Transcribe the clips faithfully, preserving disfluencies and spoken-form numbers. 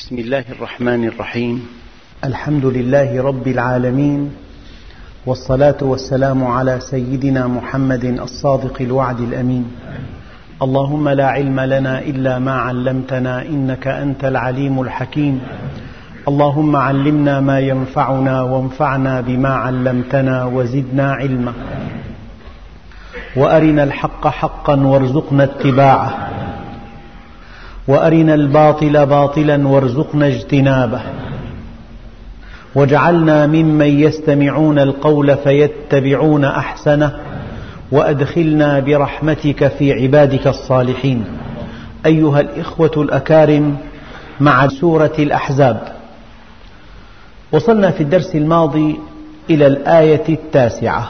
بسم الله الرحمن الرحيم. الحمد لله رب العالمين، والصلاة والسلام على سيدنا محمد الصادق الوعد الأمين. اللهم لا علم لنا إلا ما علمتنا إنك أنت العليم الحكيم. اللهم علمنا ما ينفعنا وانفعنا بما علمتنا وزدنا علما، وأرنا الحق حقا وارزقنا اتباعه، وأرنا الباطل باطلا وارزقنا اجتنابه، واجعلنا ممن يستمعون القول فيتبعون أحسنه، وأدخلنا برحمتك في عبادك الصالحين. أيها الإخوة الأكارم، مع سورة الأحزاب وصلنا في الدرس الماضي إلى الآية التاسعة،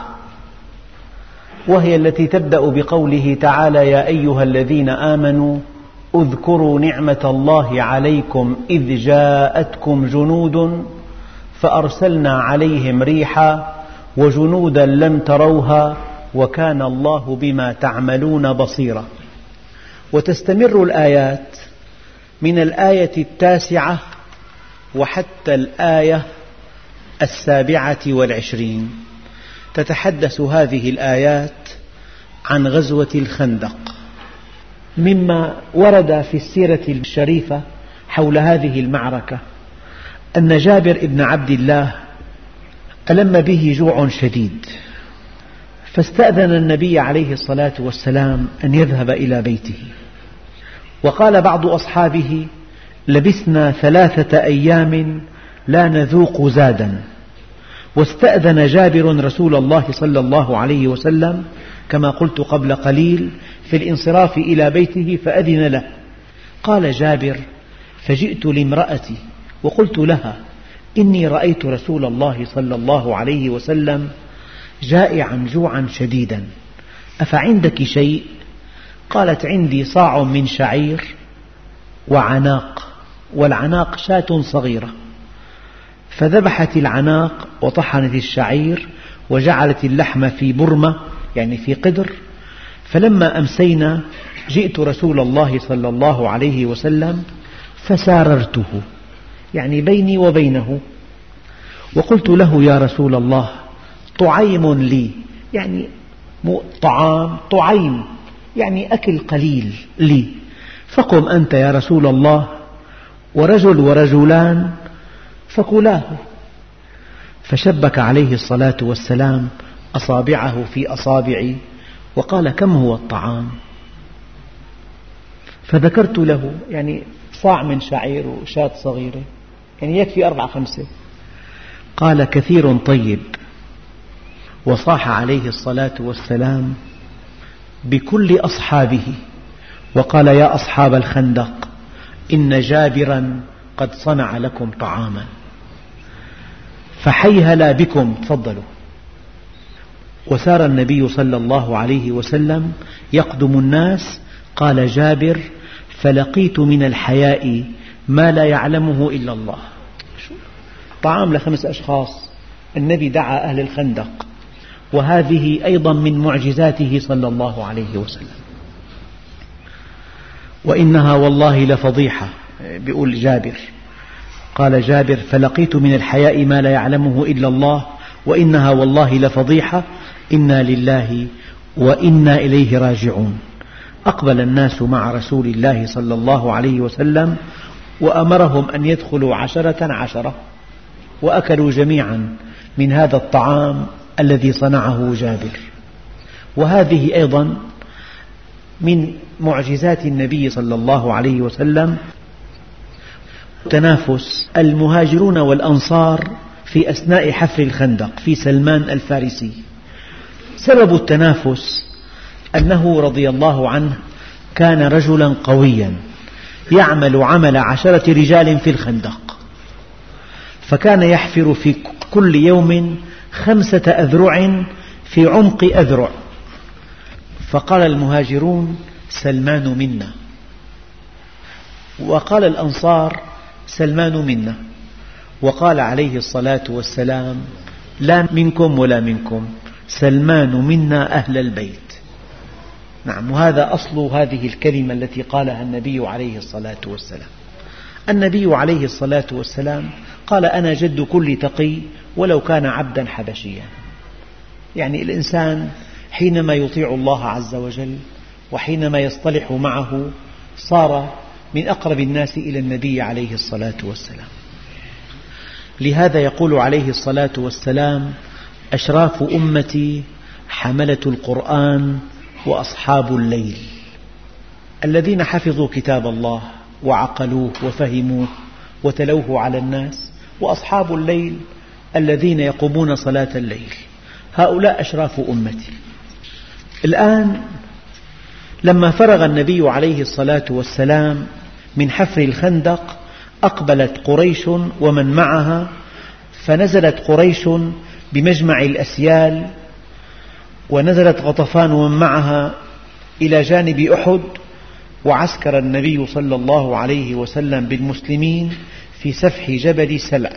وهي التي تبدأ بقوله تعالى: يا أيها الذين آمنوا اذكروا نعمة الله عليكم إذ جاءتكم جنود فأرسلنا عليهم ريحا وجنودا لم تروها وكان الله بما تعملون بصيرا. وتستمر الآيات من الآية التاسعة وحتى الآية السابعة والعشرين. تتحدث هذه الآيات عن غزوة الخندق. مما ورد في السيرة الشريفة حول هذه المعركة أن جابر بن عبد الله ألم به جوع شديد، فاستأذن النبي عليه الصلاة والسلام أن يذهب إلى بيته. وقال بعض أصحابه: لبثنا ثلاثة أيام لا نذوق زادا. واستأذن جابر رسول الله صلى الله عليه وسلم كما قلت قبل قليل في الانصراف إلى بيته فأذن له. قال جابر: فجئت لامرأتي وقلت لها: إني رأيت رسول الله صلى الله عليه وسلم جائعا جوعا شديدا، أفعندك شيء؟ قالت: عندي صاع من شعير وعناق، والعناق شاة صغيرة. فذبحت العناق وطحنت الشعير وجعلت اللحم في برمة، يعني في قدر. فلما أمسينا جئت رسول الله صلى الله عليه وسلم فساررته، يعني بيني وبينه، وقلت له: يا رسول الله، طعيم لي، يعني طعام، طعيم يعني أكل قليل لي، فقم أنت يا رسول الله ورجل ورجلان فكلاه. فشبك عليه الصلاة والسلام أصابعه في أصابعي وقال: كم هو الطعام؟ فذكرت له يعني صاع من شعير وشاة صغيرة، يعني يكفي أربعة خمسة. قال: كثير طيب. وصاح عليه الصلاة والسلام بكل أصحابه وقال: يا أصحاب الخندق، إن جابرا قد صنع لكم طعاما، فحيهلا بكم، تفضلوا. وسار النبي صلى الله عليه وسلم يقدم الناس. قال جابر: فلقيت من الحياء ما لا يعلمه إلا الله. طعام لخمس أشخاص، النبي دعا أهل الخندق، وهذه أيضا من معجزاته صلى الله عليه وسلم. وإنها والله لفضيحة، بيقول جابر. قال جابر: فلقيت من الحياء ما لا يعلمه إلا الله، وإنها والله لفضيحة، إنا لله وإنا إليه راجعون. أقبل الناس مع رسول الله صلى الله عليه وسلم وأمرهم أن يدخلوا عشرة عشرة، وأكلوا جميعا من هذا الطعام الذي صنعه جابر. وهذه أيضا من معجزات النبي صلى الله عليه وسلم، تنافس المهاجرون والأنصار في أثناء حفر الخندق في سلمان الفارسي. سبب التنافس أنه رضي الله عنه كان رجلا قويا يعمل عمل عشرة رجال في الخندق، فكان يحفر في كل يوم خمسة أذرع في عمق أذرع. فقال المهاجرون: سلمان منا، وقال الأنصار: سلمان منا. وقال عليه الصلاة والسلام: لا منكم ولا منكم، سلمان منا أهل البيت. نعم، وهذا أصل هذه الكلمة التي قالها النبي عليه الصلاة والسلام. النبي عليه الصلاة والسلام قال أنا جد كل تقي ولو كان عبدا حبشيا. يعني الإنسان حينما يطيع الله عز وجل وحينما يصطلح معه صار من أقرب الناس إلى النبي عليه الصلاة والسلام. لهذا يقول عليه الصلاة والسلام أشراف أمتي حملة القرآن وأصحاب الليل، الذين حفظوا كتاب الله وعقلوه وفهموه وتلوه على الناس، وأصحاب الليل الذين يقومون صلاة الليل، هؤلاء أشراف أمتي. الآن لما فرغ النبي عليه الصلاة والسلام من حفر الخندق أقبلت قريش ومن معها، فنزلت قريش بمجمع الأسيال، ونزلت غطفان ومن معها إلى جانب أحد، وعسكر النبي صلى الله عليه وسلم بالمسلمين في سفح جبل سلع،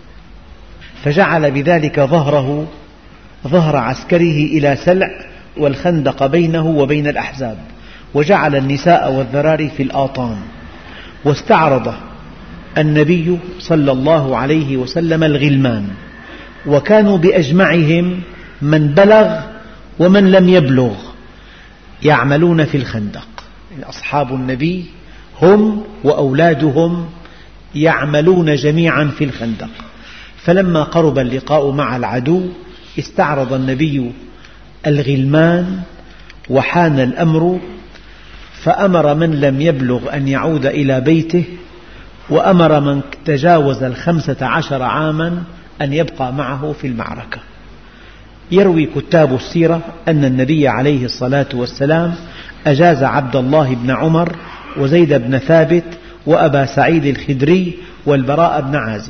فجعل بذلك ظهره ظهر عسكره إلى سلع والخندق بينه وبين الأحزاب، وجعل النساء والذراري في الآطان. واستعرض النبي صلى الله عليه وسلم الغلمان، وكانوا بأجمعهم من بلغ ومن لم يبلغ يعملون في الخندق. أصحاب النبي هم وأولادهم يعملون جميعا في الخندق. فلما قرب اللقاء مع العدو استعرض النبي الغلمان وحان الأمر، فأمر من لم يبلغ أن يعود إلى بيته، وأمر من تجاوز الخمسة عشر عاما أن يبقى معه في المعركة. يروي كتاب السيرة أن النبي عليه الصلاة والسلام أجاز عبد الله بن عمر وزيد بن ثابت وأبا سعيد الخدري والبراء بن عازب،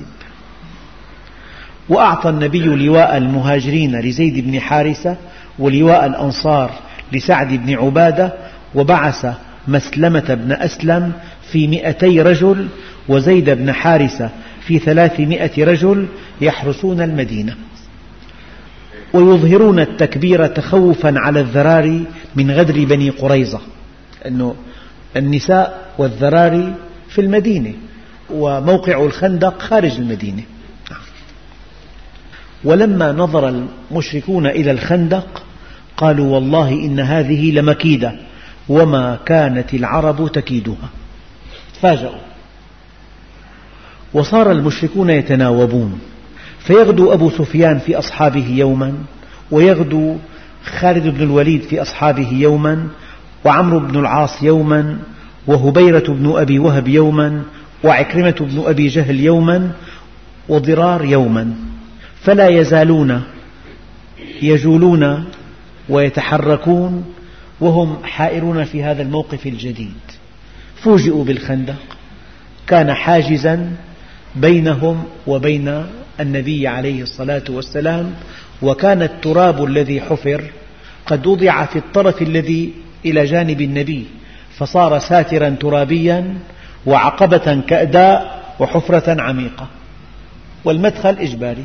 وأعطى النبي لواء المهاجرين لزيد بن حارثة ولواء الأنصار لسعد بن عبادة، وبعث مسلمة بن أسلم في مئتي رجل وزيد بن حارثة في ثلاثمائة رجل يحرسون المدينة، ويظهرون التكبير تخوفا على الذراري من غدر بني قريظة، أنه النساء والذراري في المدينة وموقع الخندق خارج المدينة. ولما نظر المشركون إلى الخندق قالوا والله إن هذه لمكيدة وما كانت العرب تكيدها. تفاجأوا، وصار المشركون يتناوبون، فيغدو أبو سفيان في أصحابه يوما، ويغدو خالد بن الوليد في أصحابه يوما، وعمرو بن العاص يوما، وهبيرة بن أبي وهب يوما، وعكرمة بن أبي جهل يوما، وضرار يوما، فلا يزالون يجولون ويتحركون وهم حائرون في هذا الموقف الجديد. فوجئوا بالخندق، كان حاجزا بينهم وبين النبي عليه الصلاة والسلام، وكان التراب الذي حفر قد وضع في الطرف الذي إلى جانب النبي، فصار ساترا ترابيا وعقبة كأداء وحفرة عميقة، والمدخل إجباري.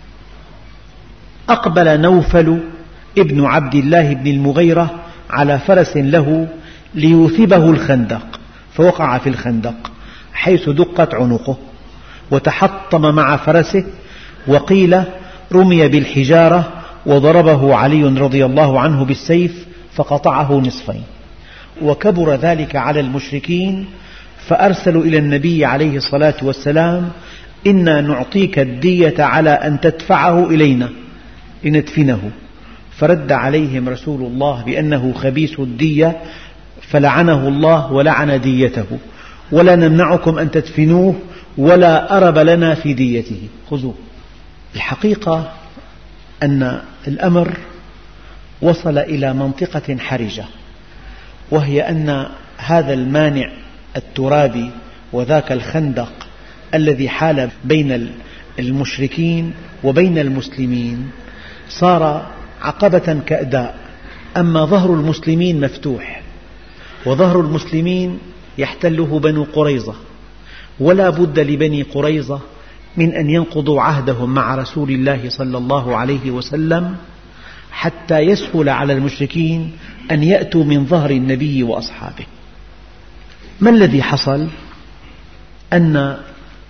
أقبل نوفل ابن عبد الله بن المغيرة على فرس له ليوثبه الخندق، فوقع في الخندق حيث دقت عنقه، وتحطم مع فرسه، وقيل رمي بالحجارة وضربه علي رضي الله عنه بالسيف فقطعه نصفين. وكبر ذلك على المشركين، فأرسلوا إلى النبي عليه الصلاة والسلام إنا نعطيك الدية على أن تدفعه إلينا لندفنه، فرد عليهم رسول الله بأنه خبيث الدية، فلعنه الله ولعن ديته، ولا نمنعكم أن تدفنوه ولا أرب لنا في ديته، خذوه. الحقيقة أن الأمر وصل إلى منطقة حرجة، وهي أن هذا المانع الترابي وذاك الخندق الذي حال بين المشركين وبين المسلمين صار عقبة كأداء. أما ظهر المسلمين مفتوح، وظهر المسلمين يحتله بنو قريظة، ولا بد لبني قريظة من أن ينقضوا عهدهم مع رسول الله صلى الله عليه وسلم حتى يسهل على المشركين أن يأتوا من ظهر النبي وأصحابه. ما الذي حصل؟ أن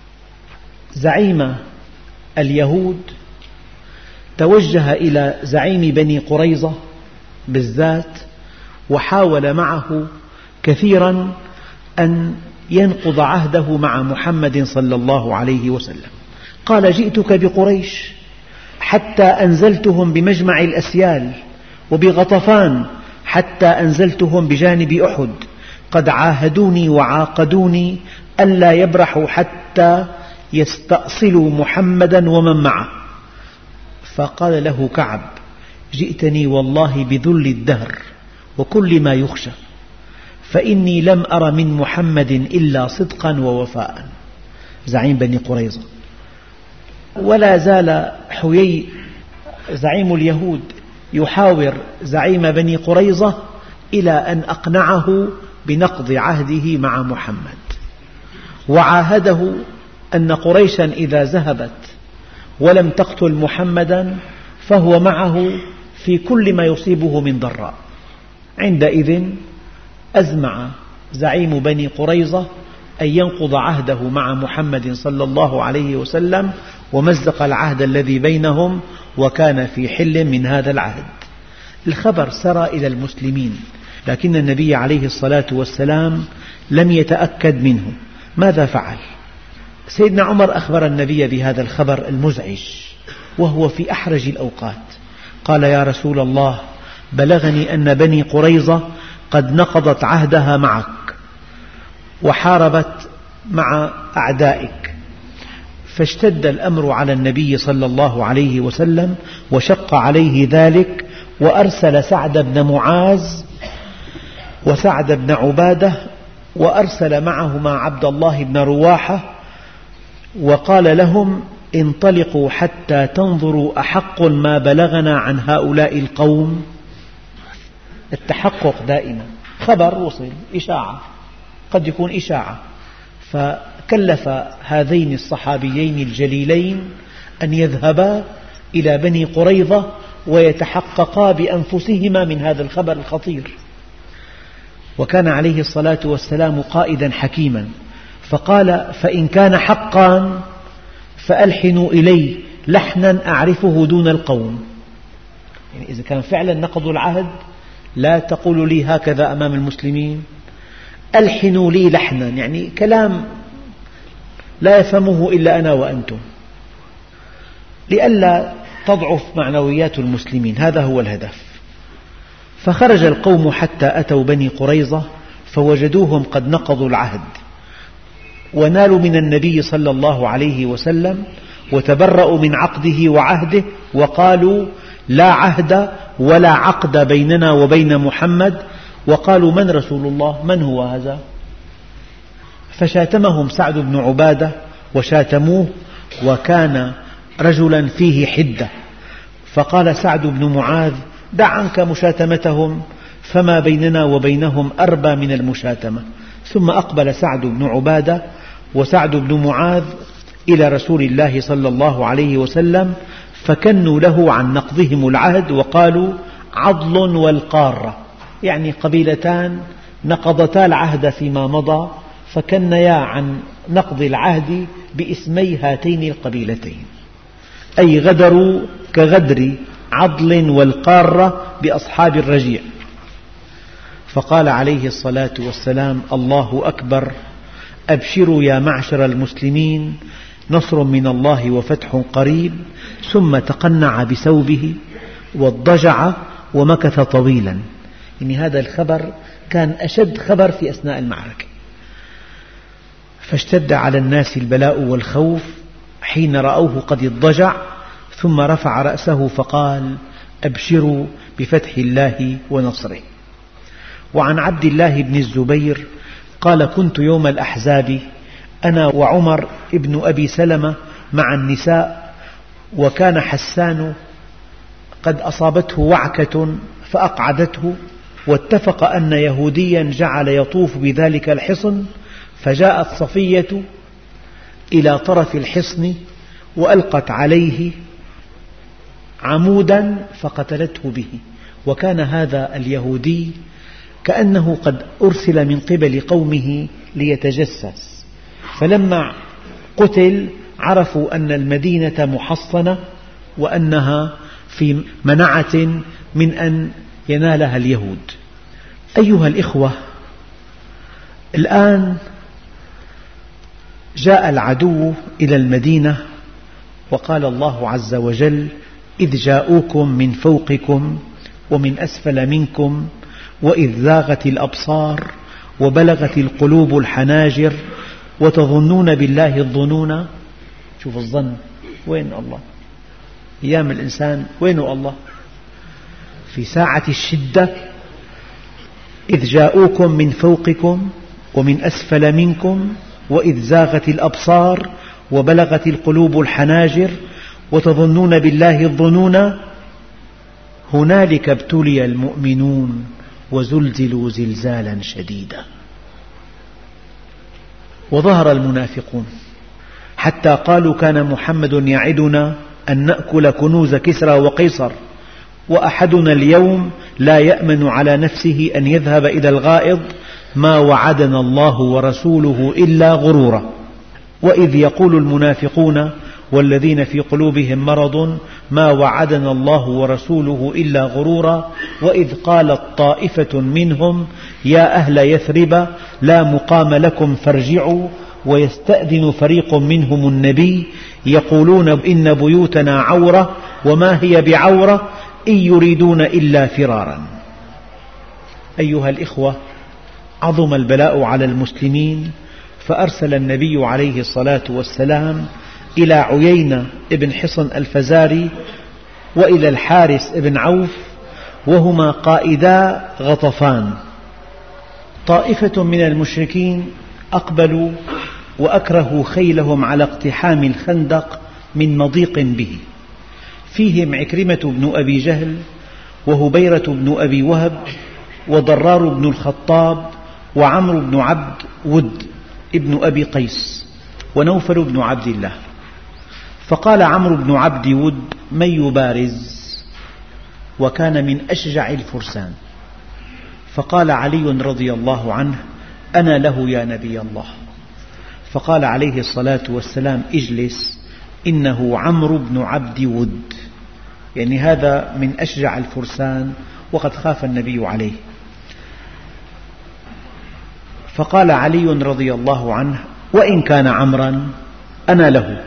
زعيم اليهود توجه إلى زعيم بني قريظة بالذات وحاول معه كثيرا أن ينقض عهده مع محمد صلى الله عليه وسلم. قال: جئتك بقريش حتى أنزلتهم بمجمع الأسيال، وبغطفان حتى أنزلتهم بجانب أحد، قد عاهدوني وعاقدوني ألا يبرحوا حتى يستأصلوا محمدا ومن معه. فقال له كعب: جئتني والله بذل الدهر وكل ما يخشى، فإني لم أر من محمد إلا صدقا ووفاء. زعيم بني قريظة. ولا زال حيي زعيم اليهود يحاور زعيم بني قريظة إلى أن أقنعه بنقض عهده مع محمد، وعاهده أن قريشا إذا ذهبت ولم تقتل محمدا فهو معه في كل ما يصيبه من ضراء. عندئذ أزمع زعيم بني قريظة أن ينقض عهده مع محمد صلى الله عليه وسلم، ومزق العهد الذي بينهم، وكان في حل من هذا العهد. الخبر سرى إلى المسلمين، لكن النبي عليه الصلاة والسلام لم يتأكد منه. ماذا فعل؟ سيدنا عمر أخبر النبي بهذا الخبر المزعج وهو في أحرج الأوقات. قال: يا رسول الله، بلغني أن بني قريظة قد نقضت عهدها معك وحاربت مع أعدائك. فاشتد الأمر على النبي صلى الله عليه وسلم وشق عليه ذلك، وأرسل سعد بن معاذ وسعد بن عبادة، وأرسل معهما عبد الله بن رواحة، وقال لهم: انطلقوا حتى تنظروا أحق ما بلغنا عن هؤلاء القوم. التحقق دائما، خبر وصل، إشاعة، قد يكون إشاعة. فكلف هذين الصحابيين الجليلين أن يذهبا إلى بني قريظة ويتحققا بأنفسهما من هذا الخبر الخطير. وكان عليه الصلاة والسلام قائدا حكيما، فقال: فإن كان حقا فألحنوا إلي لحنا أعرفه دون القوم. يعني إذا كان فعلا نقضوا العهد لا تقولوا لي هكذا أمام المسلمين، ألحنوا لي لحنا، يعني كلام لا يفهمه إلا أنا وأنتم، لئلا تضعف معنويات المسلمين. هذا هو الهدف. فخرج القوم حتى أتوا بني قريظة فوجدوهم قد نقضوا العهد، ونالوا من النبي صلى الله عليه وسلم وتبرأوا من عقده وعهده، وقالوا: لا عهد ولا عقد بيننا وبين محمد. وقالوا: من رسول الله؟ من هو هذا؟ فشاتمهم سعد بن عبادة وشاتموه، وكان رجلا فيه حدة. فقال سعد بن معاذ: دع عنك مشاتمتهم، فما بيننا وبينهم أربى من المشاتمة. ثم أقبل سعد بن عبادة وسعد بن معاذ إلى رسول الله صلى الله عليه وسلم، فكنوا له عن نقضهم العهد وقالوا: عضل والقارة، يعني قبيلتان نقضتا العهد فيما مضى، فكنيا عن نقض العهد باسمي هاتين القبيلتين، أي غدروا كغدر عضل والقارة بأصحاب الرجيع. فقال عليه الصلاة والسلام: الله أكبر، أبشروا يا معشر المسلمين، نصر من الله وفتح قريب. ثم تقنع بثوبه واضطجع ومكث طويلا. يعني هذا الخبر كان أشد خبر في أثناء المعركة. فاشتد على الناس البلاء والخوف حين رأوه قد اضطجع، ثم رفع رأسه فقال: أبشروا بفتح الله ونصره. وعن عبد الله بن الزبير قال: كنت يوم الأحزاب أنا وعمر ابن أبي سلمة مع النساء، وكان حسان قد أصابته وعكة فأقعدته، واتفق أن يهوديا جعل يطوف بذلك الحصن، فجاءت صفية إلى طرف الحصن وألقت عليه عمودا فقتلته به. وكان هذا اليهودي كأنه قد أرسل من قبل قومه ليتجسس، فلما قتل عرفوا أن المدينة محصنة وأنها في منعة من أن ينالها اليهود. أيها الإخوة، الآن جاء العدو إلى المدينة وقال الله عز وجل: إذ جاءوكم من فوقكم ومن أسفل منكم وإذ زاغت الأبصار وبلغت القلوب الحناجر وتظنون بالله الظنون. شوف الظن، وين الله؟ أيام الإنسان وين الله؟ في ساعة الشدة إذ جاءوكم من فوقكم ومن أسفل منكم وإذ زاغت الأبصار وبلغت القلوب الحناجر وتظنون بالله الظنون هنالك ابتلي المؤمنون وزلزلوا زلزالا شديدا. وظهر المنافقون حتى قالوا: كان محمد يعدنا أن نأكل كنوز كسرى وقيصر وأحدنا اليوم لا يأمن على نفسه أن يذهب إلى الغائط ما وعدنا الله ورسوله إلا غرورا. وإذ يقول المنافقون والذين في قلوبهم مرض ما وعدنا الله ورسوله إلا غرورا. وإذ قالت طائفة منهم يا أهل يثرب لا مقام لكم فارجعوا ويستأذن فريق منهم النبي يقولون إن بيوتنا عورة وما هي بعورة إن يريدون إلا فرارا. أيها الإخوة، عظم البلاء على المسلمين، فأرسل النبي عليه الصلاة والسلام إلى عيينة بن حصن الفزاري وإلى الحارث بن عوف، وهما قائدا غطفان. طائفة من المشركين أقبلوا وأكرهوا خيلهم على اقتحام الخندق من مضيق به، فيهم عكرمة بن أبي جهل وهبيرة بن أبي وهب وضرار بن الخطاب وعمرو بن عبد ود ابن أبي قيس ونوفل بن عبد الله. فقال عمرو بن عبد ود: من يبارز؟ وكان من أشجع الفرسان. فقال علي رضي الله عنه: أنا له يا نبي الله. فقال عليه الصلاة والسلام: اجلس، إنه عمرو بن عبد ود، يعني هذا من أشجع الفرسان وقد خاف النبي عليه. فقال علي رضي الله عنه: وإن كان عمرا أنا له.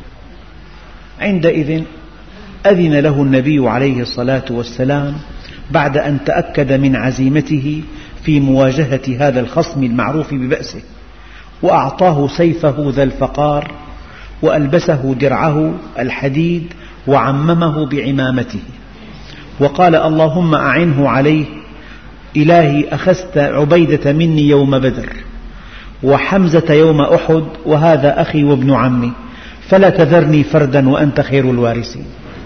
عندئذ أذن له النبي عليه الصلاة والسلام بعد أن تأكد من عزيمته في مواجهة هذا الخصم المعروف ببأسه، وأعطاه سيفه ذا الفقار وألبسه درعه الحديد وعممه بعمامته، وقال: اللهم أعنه عليه، إلهي أخذت عبيدة مني يوم بدر وحمزة يوم أحد وهذا أخي وابن عمي، فلا تذرني فردا وأنت خير الوارثين.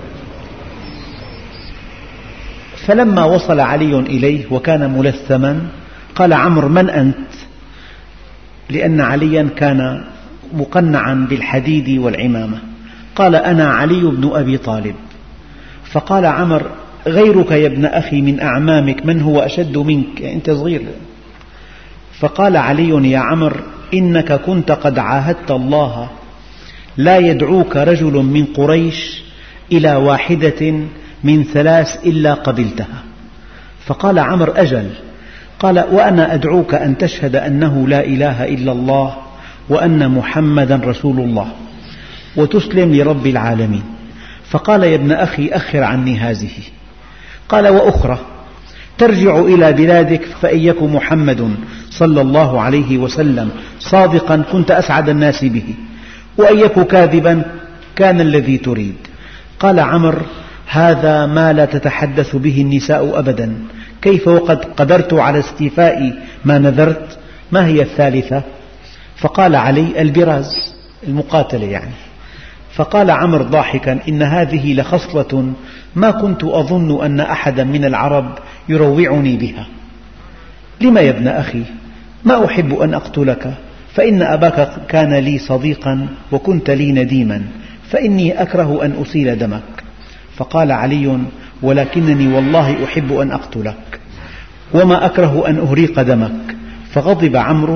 فلما وصل علي إليه وكان ملثما قال عمرو: من أنت؟ لأن عليا كان مقنعا بالحديد والعمامة. قال: أنا علي بن أبي طالب. فقال عمرو: غيرك يا ابن أخي من أعمامك من هو أشد منك، يعني أنت صغير. فقال علي: يا عمرو، إنك كنت قد عاهدت الله لا يدعوك رجل من قريش إلى واحدة من ثلاث إلا قبلتها. فقال عمرو: أجل. قال: وأنا أدعوك أن تشهد أنه لا إله إلا الله وأن محمدا رسول الله وتسلم لرب العالمين. فقال: يا ابن أخي أخر عني هذه. قال: وأخرى ترجع إلى بلادك فإن يك محمد صلى الله عليه وسلم صادقا كنت أسعد الناس به، وإن يك كاذبا كان الذي تريد. قال عمرو: هذا ما لا تتحدث به النساء أبدا، كيف وقد قدرت على استيفاء ما نذرت؟ ما هي الثالثة؟ فقال علي: البراز، المقاتلة يعني. فقال عمرو ضاحكا: إن هذه لخصلة ما كنت أظن أن أحدا من العرب يروعني بها. لم يا ابن أخي؟ ما أحب أن أقتلك، فإن أباك كان لي صديقا وكنت لي نديما، فإني أكره أن أسيل دمك. فقال علي: ولكنني والله أحب أن أقتلك وما أكره أن أهريق دمك. فغضب عمرو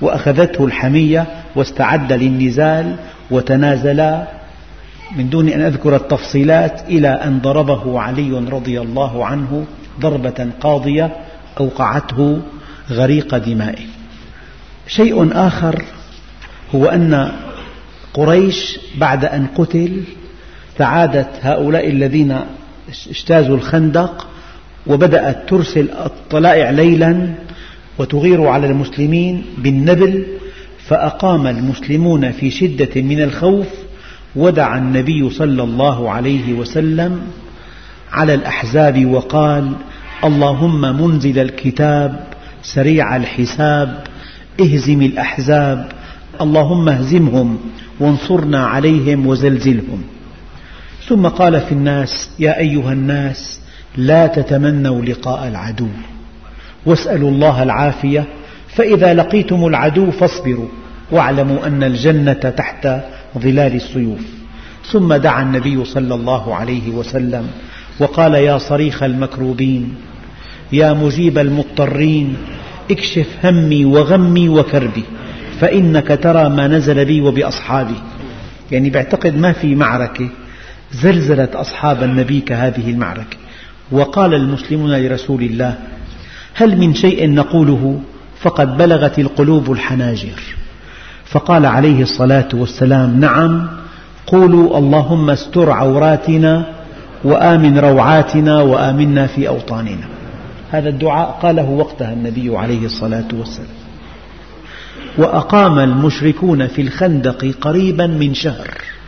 وأخذته الحمية واستعد للنزال وتنازلا من دون أن أذكر التفصيلات إلى أن ضربه علي رضي الله عنه ضربة قاضية أوقعته غريق دمائه. شيء آخر هو أن قريش بعد أن قتل تعادت هؤلاء الذين اجتازوا الخندق وبدأت ترسل الطلائع ليلا وتغير على المسلمين بالنبل، فأقام المسلمون في شدة من الخوف، ودعا النبي صلى الله عليه وسلم على الأحزاب وقال: اللهم منزل الكتاب سريع الحساب اهزم الأحزاب، اللهم اهزمهم وانصرنا عليهم وزلزلهم. ثم قال في الناس: يا أيها الناس لا تتمنوا لقاء العدو واسألوا الله العافية، فإذا لقيتم العدو فاصبروا واعلموا أن الجنة تحت ظلال السيوف. ثم دعا النبي صلى الله عليه وسلم وقال: يا صريخ المكروبين، يا مجيب المضطرين، اكشف همي وغمي وكربي، فإنك ترى ما نزل بي وبأصحابي. يعني باعتقد ما في معركة زلزلت أصحاب النبي كهذه المعركة. وقال المسلمون لرسول الله: هل من شيء نقوله؟ فقد بلغت القلوب الحناجر. فقال عليه الصلاة والسلام: نعم، قولوا اللهم استر عوراتنا وآمن روعاتنا وآمنا في أوطاننا. هذا الدعاء قاله وقتها النبي عليه الصلاة والسلام. وأقام المشركون في الخندق قريبا من شهر،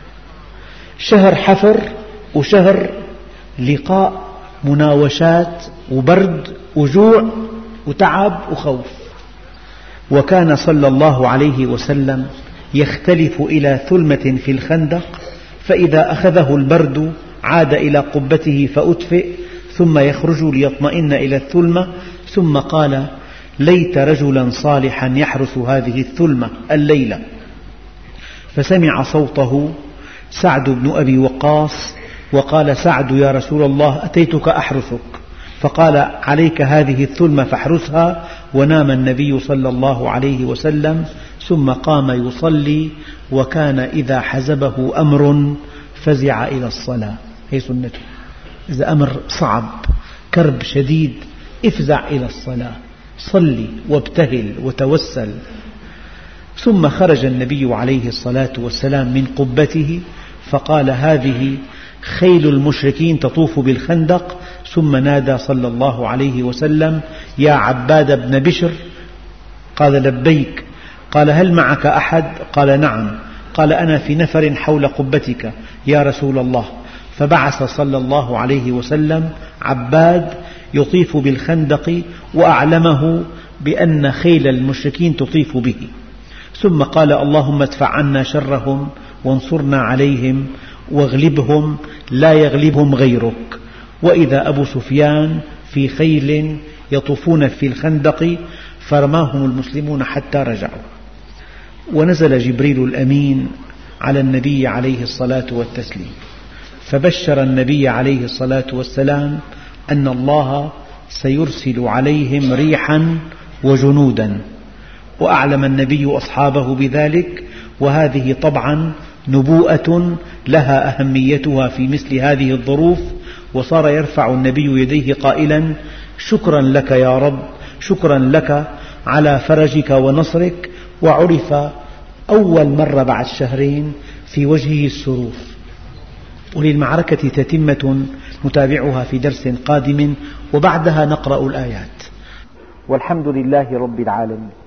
شهر حفر وشهر لقاء مناوشات وبرد وجوع وتعب وخوف. وكان صلى الله عليه وسلم يختلف إلى ثلمة في الخندق، فإذا أخذه البرد عاد إلى قبته فأدفئ، ثم يخرج ليطمئن إلى الثلمة، ثم قال: ليت رجلا صالحا يحرس هذه الثلمة الليلة. فسمع صوته سعد بن أبي وقاص وقال: سعد يا رسول الله، أتيتك أحرسك. فقال: عليك هذه الثلمة فاحرسها. ونام النبي صلى الله عليه وسلم، ثم قام يصلي، وكان إذا حزبه أمر فزع إلى الصلاة. هي سنته، إذا أمر صعب كرب شديد افزع إلى الصلاة، صلي وابتهل وتوسل. ثم خرج النبي عليه الصلاة والسلام من قبته فقال: هذه خيل المشركين تطوف بالخندق. ثم نادى صلى الله عليه وسلم: يا عباد بن بشر. قال: لبيك. قال: هل معك أحد؟ قال: نعم. قال: أنا في نفر حول قبتك يا رسول الله. فبعث صلى الله عليه وسلم عباد يطيف بالخندق وأعلمه بأن خيل المشركين تطيف به، ثم قال: اللهم ادفع عنا شرهم وانصرنا عليهم واغلبهم لا يغلبهم غيرك. وإذا أبو سفيان في خيل يطوفون في الخندق فرماهم المسلمون حتى رجعوا. ونزل جبريل الأمين على النبي عليه الصلاة والتسليم، فبشر النبي عليه الصلاة والسلام أن الله سيرسل عليهم ريحا وجنودا، وأعلم النبي أصحابه بذلك. وهذه طبعا نبوءة لها أهميتها في مثل هذه الظروف. وصار يرفع النبي يديه قائلا: شكرا لك يا رب، شكرا لك على فرجك ونصرك. وعرف أول مرة بعد شهرين في وجهه السرور. وللمعركة تتمة نتابعها في درس قادم، وبعدها نقرأ الآيات. والحمد لله رب العالمين.